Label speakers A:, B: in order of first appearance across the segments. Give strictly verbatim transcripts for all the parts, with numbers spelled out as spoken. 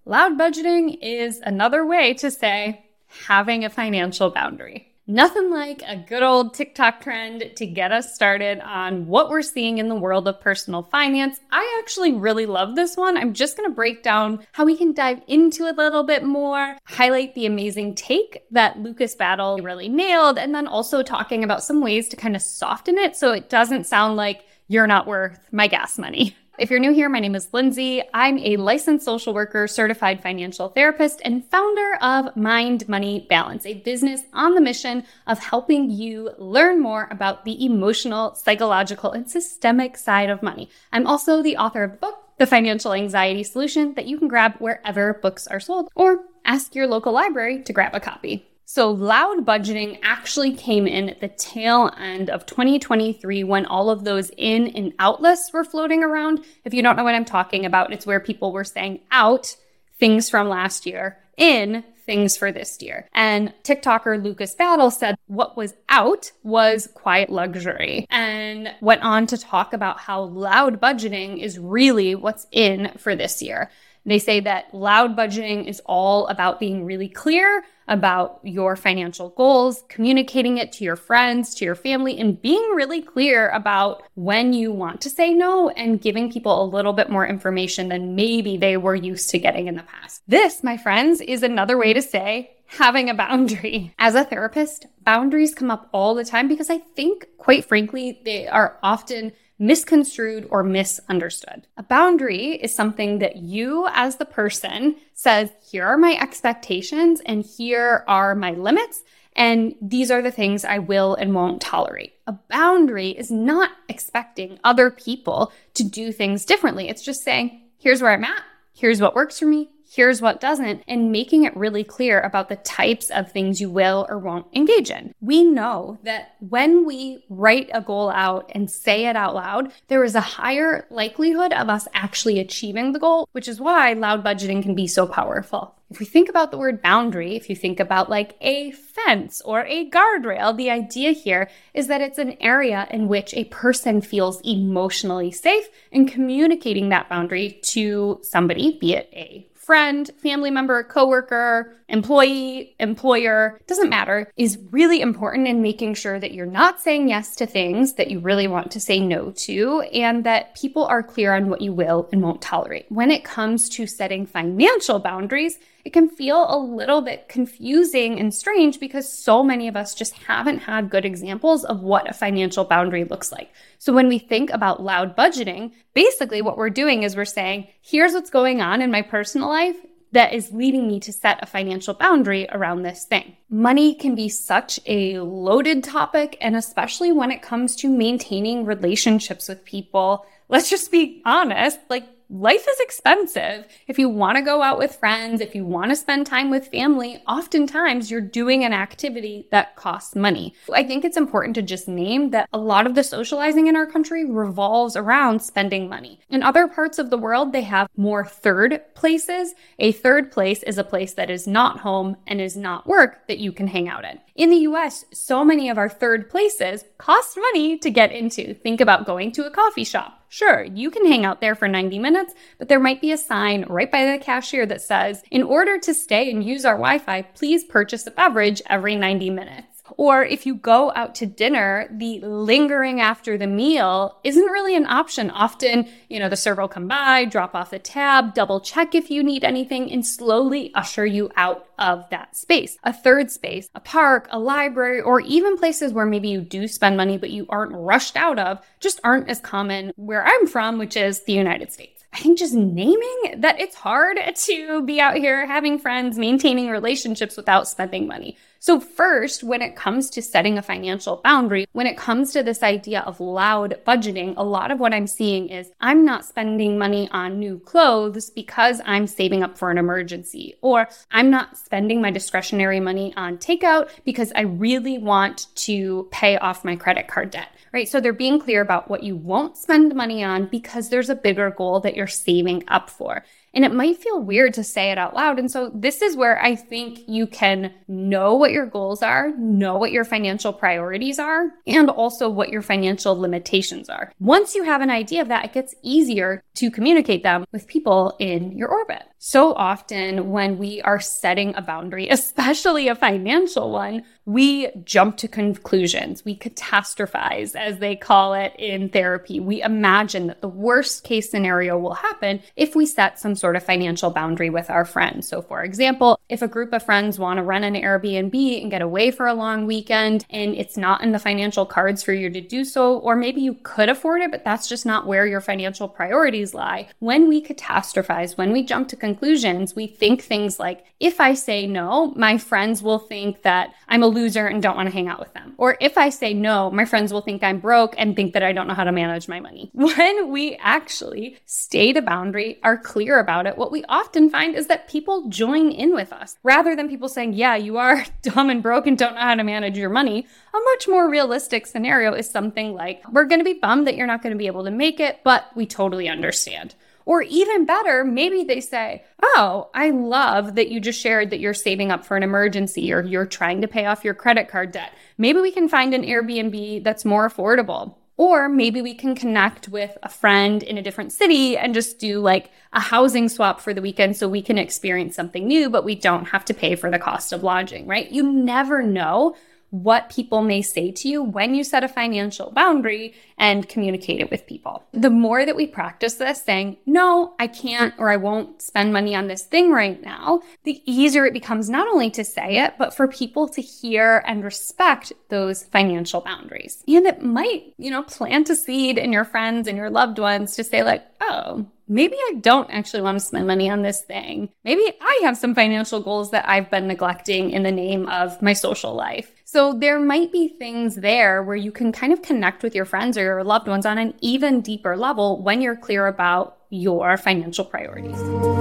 A: Loud budgeting is another way to say having a financial boundary. Nothing like a good old TikTok trend to get us started on what we're seeing in the world of personal finance. I actually really love this one. I'm just going to break down how we can dive into it a little bit more, highlight the amazing take that Lucas Battle really nailed, and then also talking about some ways to kind of soften it so it doesn't sound like you're not worth my gas money. If you're new here, my name is Lindsay. I'm a licensed social worker, certified financial therapist, and founder of Mind Money Balance, a business on the mission of helping you learn more about the emotional, psychological, and systemic side of money. I'm also the author of the book, The Financial Anxiety Solution, that you can grab wherever books are sold, or ask your local library to grab a copy. So loud budgeting actually came in at the tail end of twenty twenty-three when all of those in and out lists were floating around. If you don't know what I'm talking about, it's where people were saying out things from last year, in things for this year. And TikToker Lucas Battle said what was out was quiet luxury and went on to talk about how loud budgeting is really what's in for this year. They say that loud budgeting is all about being really clear about your financial goals, communicating it to your friends, to your family, and being really clear about when you want to say no and giving people a little bit more information than maybe they were used to getting in the past. This, my friends, is another way to say having a boundary. As a therapist, boundaries come up all the time because I think, quite frankly, they are often misconstrued or misunderstood. A boundary is something that you as the person says, here are my expectations and here are my limits, and these are the things I will and won't tolerate. A boundary is not expecting other people to do things differently. It's just saying, here's where I'm at, here's what works for me, here's what doesn't, and making it really clear about the types of things you will or won't engage in. We know that when we write a goal out and say it out loud, there is a higher likelihood of us actually achieving the goal, which is why loud budgeting can be so powerful. If we think about the word boundary, if you think about like a fence or a guardrail, the idea here is that it's an area in which a person feels emotionally safe in communicating that boundary to somebody, be it a friend, family member, coworker, employee, employer, doesn't matter, is really important in making sure that you're not saying yes to things that you really want to say no to, and that people are clear on what you will and won't tolerate. When it comes to setting financial boundaries, it can feel a little bit confusing and strange because so many of us just haven't had good examples of what a financial boundary looks like. So when we think about loud budgeting, basically what we're doing is we're saying, here's what's going on in my personal life that is leading me to set a financial boundary around this thing. Money can be such a loaded topic, and especially when it comes to maintaining relationships with people, let's just be honest, like life is expensive. If you want to go out with friends, if you want to spend time with family, oftentimes you're doing an activity that costs money. I think it's important to just name that a lot of the socializing in our country revolves around spending money. In other parts of the world, they have more third places. A third place is a place that is not home and is not work that you can hang out in. In the U S, so many of our third places cost money to get into. Think about going to a coffee shop. Sure, you can hang out there for ninety minutes, but there might be a sign right by the cashier that says, in order to stay and use our Wi-Fi, please purchase a beverage every ninety minutes. Or if you go out to dinner, the lingering after the meal isn't really an option. Often, you know, the server will come by, drop off the tab, double check if you need anything, and slowly usher you out of that space. A third space, a park, a library, or even places where maybe you do spend money but you aren't rushed out of, just aren't as common where I'm from, which is the United States. I think just naming that it's hard to be out here having friends, maintaining relationships without spending money. So first, when it comes to setting a financial boundary, when it comes to this idea of loud budgeting, a lot of what I'm seeing is I'm not spending money on new clothes because I'm saving up for an emergency, or I'm not spending my discretionary money on takeout because I really want to pay off my credit card debt, right? So they're being clear about what you won't spend money on because there's a bigger goal that you're saving up for. And it might feel weird to say it out loud. And so this is where I think you can know what your goals are, know what your financial priorities are, and also what your financial limitations are. Once you have an idea of that, it gets easier to communicate them with people in your orbit. So often when we are setting a boundary, especially a financial one, we jump to conclusions. We catastrophize, as they call it in therapy. We imagine that the worst case scenario will happen if we set some sort of financial boundary with our friends. So for example, if a group of friends want to rent an Airbnb and get away for a long weekend and it's not in the financial cards for you to do so, or maybe you could afford it, but that's just not where your financial priorities lie. When we catastrophize, when we jump to conclusions, we think things like, if I say no, my friends will think that I'm a loser and don't want to hang out with them. Or if I say no, my friends will think I'm broke and think that I don't know how to manage my money. When we actually state a boundary, are clear about it, what we often find is that people join in with us. Rather than people saying, yeah, you are dumb and broke and don't know how to manage your money, a much more realistic scenario is something like, we're going to be bummed that you're not going to be able to make it, but we totally understand. Or even better, maybe they say, oh, I love that you just shared that you're saving up for an emergency or you're trying to pay off your credit card debt. Maybe we can find an Airbnb that's more affordable. Or maybe we can connect with a friend in a different city and just do like a housing swap for the weekend so we can experience something new, but we don't have to pay for the cost of lodging, right? You never know what people may say to you when you set a financial boundary and communicate it with people. The more that we practice this, saying, no, I can't or I won't spend money on this thing right now, the easier it becomes not only to say it, but for people to hear and respect those financial boundaries. And it might, you know, plant a seed in your friends and your loved ones to say like, oh, maybe I don't actually want to spend money on this thing. Maybe I have some financial goals that I've been neglecting in the name of my social life. So there might be things there where you can kind of connect with your friends or your loved ones on an even deeper level when you're clear about your financial priorities.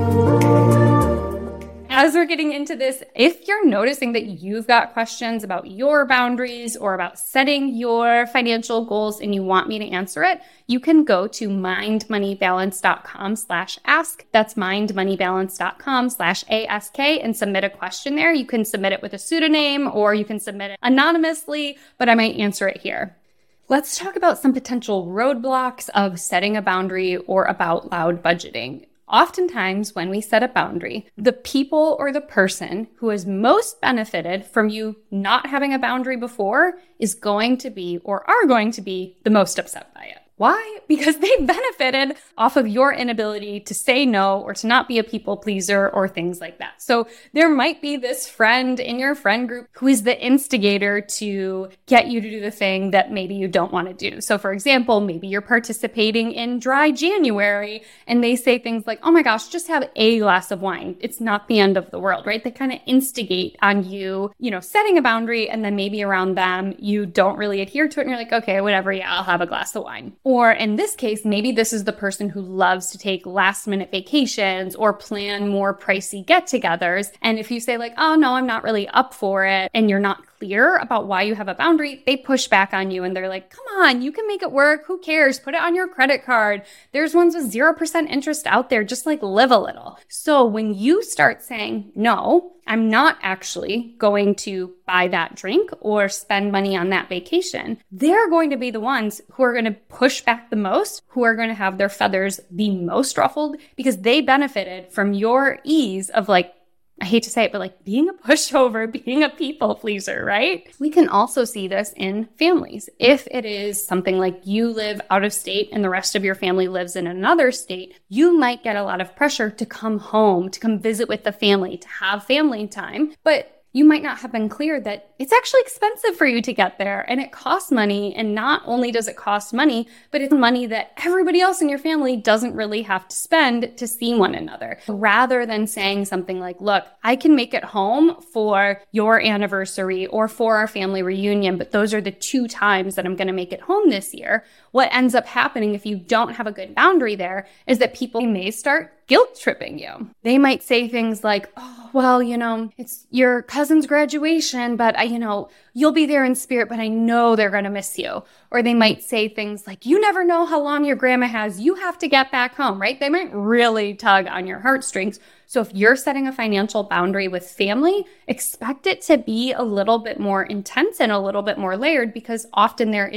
A: As we're getting into this, if you're noticing that you've got questions about your boundaries or about setting your financial goals and you want me to answer it, you can go to mindmoneybalance.com slash ask. That's mindmoneybalance.com slash ask and submit a question there. You can submit it with a pseudonym or you can submit it anonymously, but I might answer it here. Let's talk about some potential roadblocks of setting a boundary or about loud budgeting. Oftentimes, when we set a boundary, the people or the person who has most benefited from you not having a boundary before is going to be or are going to be the most upset by it. Why? Because they benefited off of your inability to say no or to not be a people pleaser or things like that. So there might be this friend in your friend group who is the instigator to get you to do the thing that maybe you don't want to do. So for example, maybe you're participating in Dry January and they say things like, oh my gosh, just have a glass of wine. It's not the end of the world, right? They kind of instigate on you, you know, setting a boundary, and then maybe around them, you don't really adhere to it and you're like, okay, whatever, yeah, I'll have a glass of wine. Or in this case, maybe this is the person who loves to take last minute vacations or plan more pricey get-togethers. And if you say like, oh no, I'm not really up for it, and you're not clear about why you have a boundary, they push back on you and they're like, come on, you can make it work. Who cares? Put it on your credit card. There's ones with zero percent interest out there. Just like live a little. So when you start saying, no, I'm not actually going to buy that drink or spend money on that vacation, they're going to be the ones who are going to push back the most, who are going to have their feathers the most ruffled because they benefited from your ease of like, I hate to say it, but like being a pushover, being a people pleaser, right? We can also see this in families. If it is something like you live out of state and the rest of your family lives in another state, you might get a lot of pressure to come home, to come visit with the family, to have family time. But you might not have been clear that it's actually expensive for you to get there and it costs money. And not only does it cost money, but it's money that everybody else in your family doesn't really have to spend to see one another. Rather than saying something like, look, I can make it home for your anniversary or for our family reunion, but those are the two times that I'm going to make it home this year. What ends up happening if you don't have a good boundary there is that people may start guilt tripping you. They might say things like, oh, well, you know, it's your cousin's graduation, but I, you know, you'll be there in spirit, but I know they're going to miss you. Or they might say things like, you never know how long your grandma has. You have to get back home, right? They might really tug on your heartstrings. So if you're setting a financial boundary with family, expect it to be a little bit more intense and a little bit more layered because often there is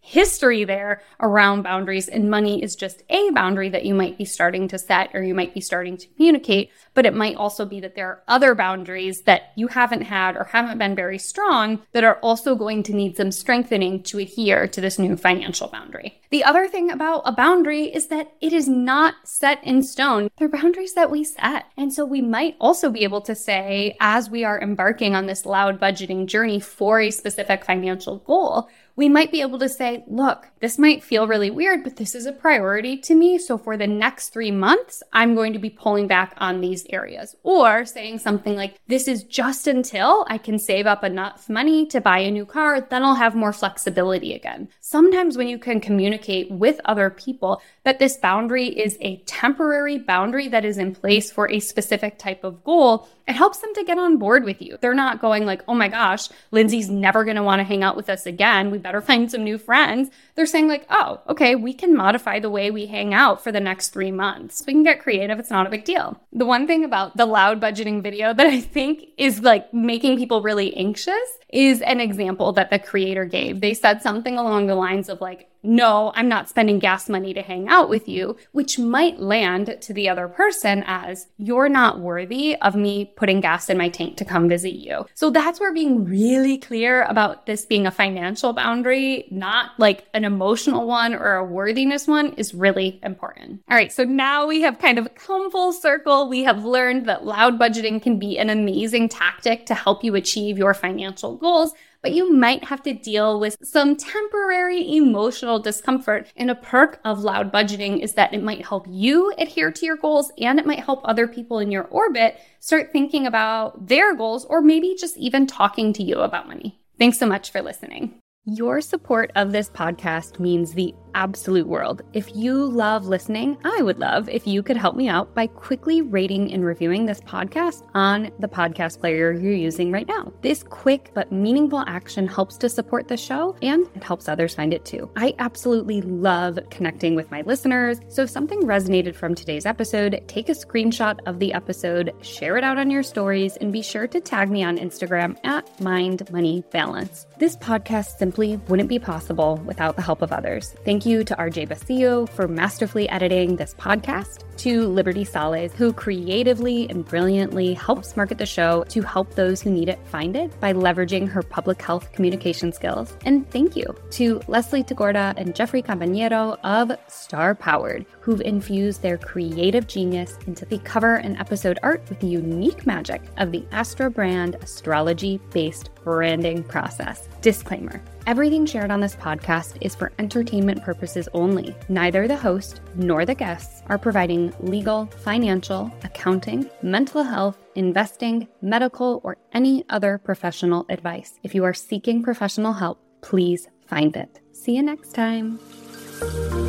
A: history there around boundaries, and money is just a boundary that you might be starting to set or you might be starting to communicate. But it might also be that there are other boundaries that you haven't had or haven't been very strong that are also going to need some strengthening to adhere to this new financial boundary. The other thing about a boundary is that it is not set in stone. They're boundaries that we set. And so we might also be able to say, as we are embarking on this loud budgeting journey for a specific financial goal, we might be able to say, look, this might feel really weird, but this is a priority to me. So for the next three months, I'm going to be pulling back on these areas. Or saying something like, this is just until I can save up enough money to buy a new car, then I'll have more flexibility again. Sometimes when you can communicate with other people that this boundary is a temporary boundary that is in place for a specific type of goal, it helps them to get on board with you. They're not going like, oh my gosh, Lindsay's never going to want to hang out with us again. We better find some new friends. They're saying like, oh, okay, we can modify the way we hang out for the next three months. We can get creative. It's not a big deal. The one thing about the loud budgeting video that I think is like making people really anxious is an example that the creator gave. They said something along the lines of like, no, I'm not spending gas money to hang out with you, which might land to the other person as you're not worthy of me putting gas in my tank to come visit you. So that's where being really clear about this being a financial boundary, not like an emotional one or a worthiness one, is really important. All right, so now we have kind of come full circle. We have learned that loud budgeting can be an amazing tactic to help you achieve your financial goals, but you might have to deal with some temporary emotional discomfort. And a perk of loud budgeting is that it might help you adhere to your goals, and it might help other people in your orbit start thinking about their goals, or maybe just even talking to you about money. Thanks so much for listening. Your support of this podcast means the absolute world. If you love listening, I would love if you could help me out by quickly rating and reviewing this podcast on the podcast player you're using right now. This quick but meaningful action helps to support the show, and it helps others find it too. I absolutely love connecting with my listeners. So if something resonated from today's episode, take a screenshot of the episode, share it out on your stories, and be sure to tag me on Instagram at Mind Money Balance. This podcast simply wouldn't be possible without the help of others. Thank you to R J Basillo for masterfully editing this podcast, to Liberty Sales, who creatively and brilliantly helps market the show to help those who need it find it by leveraging her public health communication skills. And thank you to Leslie Tagorda and Jeffrey Campagnero of Star Powered, who've infused their creative genius into the cover and episode art with the unique magic of the Astro brand astrology-based branding process. Disclaimer: everything shared on this podcast is for entertainment purposes only. Neither the host nor the guests are providing legal, financial, accounting, mental health, investing, medical, or any other professional advice. If you are seeking professional help, please find it. See you next time.